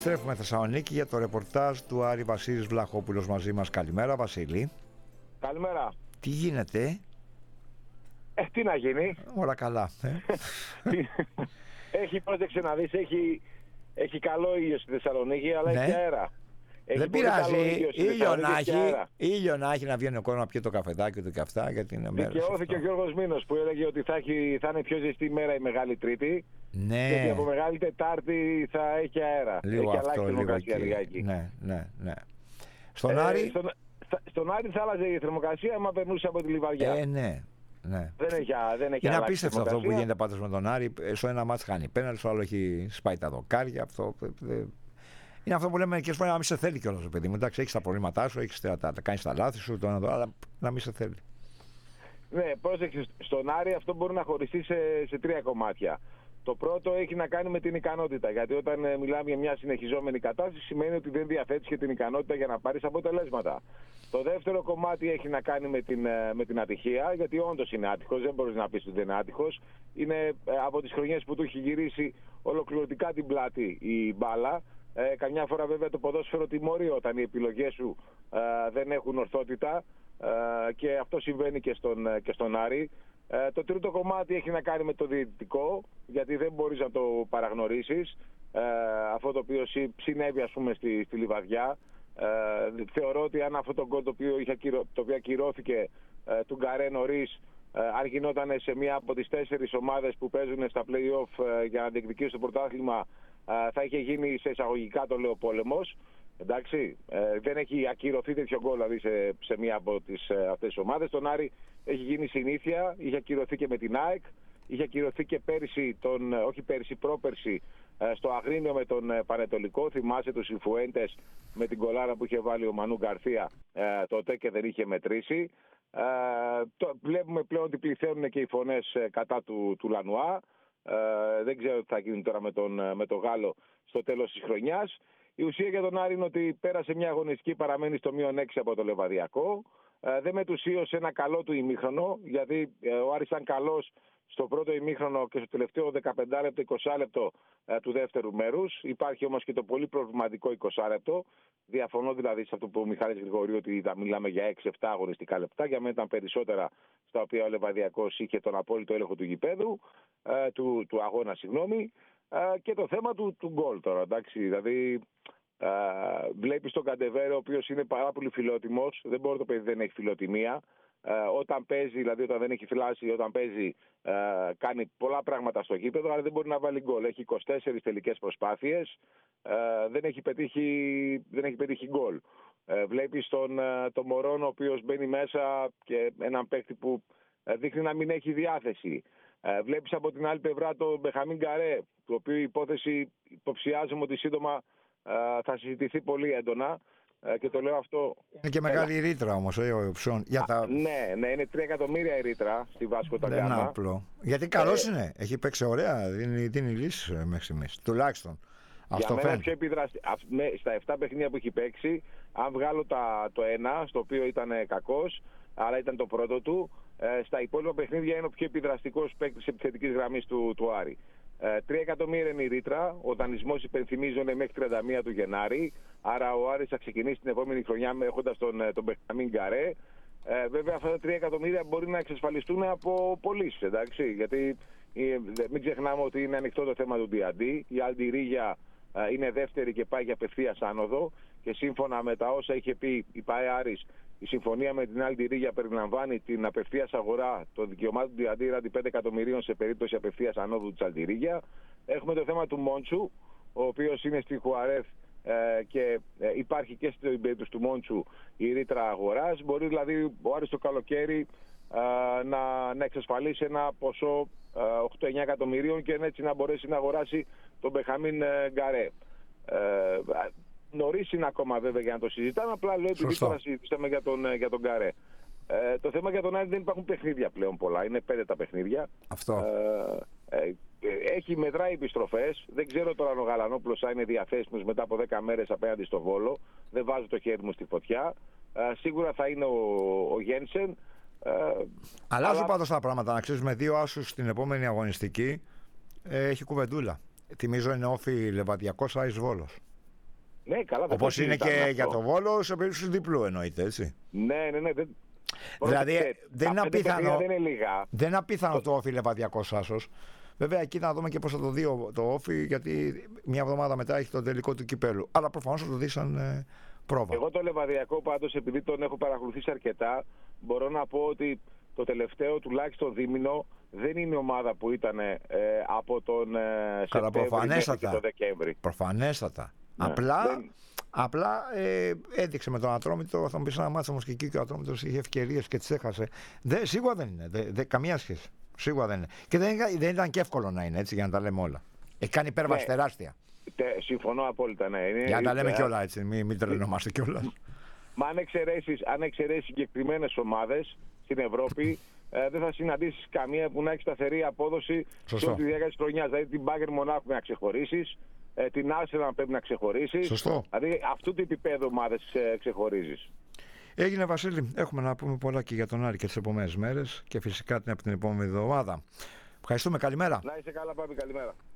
Στρέφουμε Θεσσαλονίκη για το ρεπορτάζ του Άρη Βασίλης Βλαχόπουλος μαζί μας. Καλημέρα Βασίλη. Καλημέρα. Τι γίνεται? Τι να γίνει. Όλα καλά. Έχει, πρόσεξε να δεις, έχει καλό ήλιο στη Θεσσαλονίκη, αλλά έχει αέρα. Δεν πειράζει, ήλιο να έχει, να βγαίνει ο κόσμος να πιει το καφεδάκι του και αυτά, γιατί είναι μέρος. Δικαιώθηκε ο Γιώργος Μήνος που έλεγε ότι θα είναι πιο ζεστή μέρα η Μεγάλη Τρίτη. Ναι. Και ότι από Μεγάλη Τετάρτη θα έχει αέρα. Λίγο έχει αυτό, αλλάξει η θερμοκρασία λιγάκι. Ναι. Στον Άρη. Στον Άρη θα άλλαζε η θερμοκρασία άμα περνούσε από τη Λιβαδιά. Ναι. Δεν έχει είναι απίστευτο αυτό που γίνεται πάντως με τον Άρη. Στο ένα μάτς χάνει πέναλτι, στο άλλο έχει σπάει τα δοκάρια. Είναι αυτό που λέμε μερικές φορές, να μην σε θέλει κιόλας, παιδί μου. Εντάξει, έχεις τα προβλήματά σου, κάνεις τα λάθη σου, αλλά να μην σε θέλει. Ναι, πρόσεξε, στον Άρη αυτό μπορεί να χωριστεί σε τρία κομμάτια. Το πρώτο έχει να κάνει με την ικανότητα. Γιατί όταν μιλάμε για μια συνεχιζόμενη κατάσταση, σημαίνει ότι δεν διαθέτεις και την ικανότητα για να πάρεις αποτελέσματα. Το δεύτερο κομμάτι έχει να κάνει με την ατυχία, γιατί όντως είναι άτυχος, δεν μπορείς να πεις ότι δεν είναι άτυχος. Είναι από τις χρονιές που του έχει γυρίσει ολοκληρωτικά την πλάτη η μπάλα. Καμιά φορά βέβαια το ποδόσφαιρο τιμωρεί όταν οι επιλογές σου δεν έχουν ορθότητα, και αυτό συμβαίνει και στον Άρη. Το τρίτο κομμάτι έχει να κάνει με το διαιτητικό, γιατί δεν μπορείς να το παραγνωρίσεις, αυτό το οποίο συνέβη ας πούμε στη Λιβαδιά. Θεωρώ ότι αν αυτό το γκολ το οποίο ακυρώθηκε του Γκαρέ νωρίς, αν γινόταν σε μία από τις 4 ομάδες που παίζουν στα play-off για να διεκδικήσουν το πρωτάθλημα, θα είχε γίνει σε εισαγωγικά το λέω πόλεμος. Εντάξει, δεν έχει ακυρωθεί τέτοιο γκολ δηλαδή σε μία από αυτές τις ομάδες. Τον Άρη έχει γίνει συνήθεια, είχε ακυρωθεί και με την ΑΕΚ, είχε ακυρωθεί και πρόπερση στο Αγρίνιο με τον Πανετολικό. Θυμάσαι τους Ινφουέντες με την κολάρα που είχε βάλει ο Μανού Γκαρθία τότε και δεν είχε μετρήσει. Βλέπουμε πλέον ότι πληθαίνουν και οι φωνές κατά του Λανουά. Δεν ξέρω τι θα γίνει τώρα με τον Γάλλο στο τέλος της χρονιάς. Η ουσία για τον Άρη είναι ότι πέρασε μια αγωνιστική, παραμένει στο -6 από το Λεβαδιακό. Δεν μετουσίωσε ένα καλό του ημίχρονο, γιατί ο Άρης ήταν καλός στο πρώτο ημίχρονο και στο τελευταίο 15 λεπτό, 20 λεπτό του δεύτερου μέρους. Υπάρχει όμως και το πολύ προβληματικό 20 λεπτό. Διαφωνώ δηλαδή σε αυτό που ο Μιχάλης Γρηγορίου, ότι θα μιλάμε για 6-7 αγωνιστικά λεπτά. Για μένα ήταν περισσότερα, στα οποία ο Λεβαδιακός είχε τον απόλυτο έλεγχο του γηπέδου, του αγώνα, συγγνώμη. Και το θέμα του γκολ τώρα, εντάξει, δηλαδή βλέπεις τον Καντεβέρε, ο οποίος είναι πάρα πολύ φιλότιμος, δεν μπορεί το παιδί, δεν έχει φιλοτιμία. Όταν παίζει, δηλαδή όταν δεν έχει θλάση, όταν παίζει κάνει πολλά πράγματα στο γήπεδο, αλλά δεν μπορεί να βάλει γκολ. Έχει 24 τελικές προσπάθειες, δεν έχει πετύχει γκολ. Βλέπεις τον Μωρόν, ο οποίος μπαίνει μέσα, και έναν παίκτη που δείχνει να μην έχει διάθεση. Βλέπεις από την άλλη πλευρά τον Μπεχαμίν Γκαρέ, το οποίο η υπόθεση υποψιάζομαι ότι σύντομα θα συζητηθεί πολύ έντονα, και το λέω αυτό. Είναι και μεγάλη ρήτρα όμως Ναι, είναι 3 εκατομμύρια η ρήτρα στη Βάσκο τα Γκάμα. Δεν είναι απλό. Γιατί καλός είναι, έχει παίξει ωραία, δίνει λύσεις μέχρι στιγμής, τουλάχιστον. Για μένα πιο στα 7 παιχνίδια που έχει παίξει, αν βγάλω το ένα, στο οποίο ήταν κακός, αλλά ήταν το πρώτο του, στα υπόλοιπα παιχνίδια είναι ο πιο επιδραστικός παίκτης επιθετικής γραμμής του Άρη. 3 εκατομμύρια είναι η ρήτρα, ο δανεισμός υπενθυμίζω είναι μέχρι 31 του Γενάρη, άρα ο Άρης θα ξεκινήσει την επόμενη χρονιά έχοντας τον Μπεχαμίν Γκαρέ. Βέβαια αυτά τα 3 εκατομμύρια μπορεί να εξασφαλιστούν από πωλήσεις, εντάξει, γιατί μην ξεχνάμε ότι είναι ανοιχτό το θέμα του Διαντή. Η Αλντιρίγια είναι δεύτερη και πάει για απευθείας άνοδο, και σύμφωνα με τα όσα είχε πει η ΠΑΕ Άρης, η συμφωνία με την Αλντιρίγια περιλαμβάνει την απευθείας αγορά των δικαιωμάτων του Διαντή ράντι 5 εκατομμυρίων σε περίπτωση απευθείας ανόδου της Αλντιρίγια. Έχουμε το θέμα του Μόντσου, ο οποίος είναι στη Χουαρέθ, και υπάρχει και στην περίπτωση του Μόντσου η ρήτρα αγοράς. Μπορεί δηλαδή ο Άρης το καλοκαίρι να εξασφαλίσει ένα ποσό 8-9 εκατομμυρίων και έτσι να μπορέσει να αγοράσει τον Μπεχαμίν Γκαρέ. Νωρίς είναι ακόμα βέβαια για να το συζητάμε, απλά λέω επειδή τώρα συζητήσαμε για τον Γκαρέ. Το θέμα για τον Άρη, δεν υπάρχουν παιχνίδια πλέον πολλά, είναι 5 τα παιχνίδια. Αυτό. Έχει μετράει επιστροφές. Δεν ξέρω τώρα αν ο Γαλανόπουλος θα είναι διαθέσιμος μετά από 10 μέρες απέναντι στο Βόλο. Δεν βάζω το χέρι μου στη φωτιά. Σίγουρα θα είναι ο Γένσεν. Αλλάζουν πάντως τα πράγματα. Να ξέρεις, με 2 άσους στην επόμενη αγωνιστική έχει κουβεντούλα. Θυμίζω είναι όφι Λεβαδιακός Άρης Βόλος. Ναι, καλά. Όπως είναι και για το Βόλο, σε περίπτωση διπλού εννοείται, έτσι. Ναι. Δηλαδή δεν είναι λίγα. απίθανο το Όφι Λεβαδιακός άσος. Βέβαια εκεί να δούμε και πώς θα το δει το Όφι, γιατί μια εβδομάδα μετά έχει το τελικό του κυπέλου. Αλλά προφανώς θα το δει σαν πρόβα. Εγώ το Λεβαδιακό πάντως, επειδή τον έχω παρακολουθήσει αρκετά, μπορώ να πω ότι το τελευταίο τουλάχιστον δίμηνο δεν είναι ομάδα που ήταν από τον Σεπτέμβρη μέχρι και τον Δεκέμβρη. Προφανέστατα. Ναι, απλά έδειξε με τον Ατρόμητο, θα μου πεις ένα μάτσο όμως και εκεί και ο Ατρόμητος είχε ευκαιρίες και τις έχασε. Σίγουρα δεν είναι, καμία σχέση. Σίγουρα δεν είναι. Και δεν ήταν και εύκολο να είναι, έτσι, για να τα λέμε όλα. Έχει κάνει υπέρβαση τεράστια. Συμφωνώ απόλυτα, ναι. Για να τα λέμε κιόλα, έτσι, μην τρελνόμαστε κιόλα. Μα αν εξαιρέσεις συγκεκριμένες ομάδες στην Ευρώπη, δεν θα συναντήσεις καμία που να έχει σταθερή απόδοση σε όλη τη διάρκεια της χρονιάς. Δηλαδή την Bayern Μονάχου να ξεχωρίσεις, την Arsenal πρέπει να ξεχωρίσεις. Σωστό. Δηλαδή αυτού του επίπεδου ομάδες ξεχωρίζεις. Έγινε, Βασίλη. Έχουμε να πούμε πολλά και για τον Άρη και τις επόμενες μέρες και φυσικά από την επόμενη εβδομάδα. Ευχαριστούμε. Καλημέρα. Να είσαι καλά, Πάπη. Καλημέρα.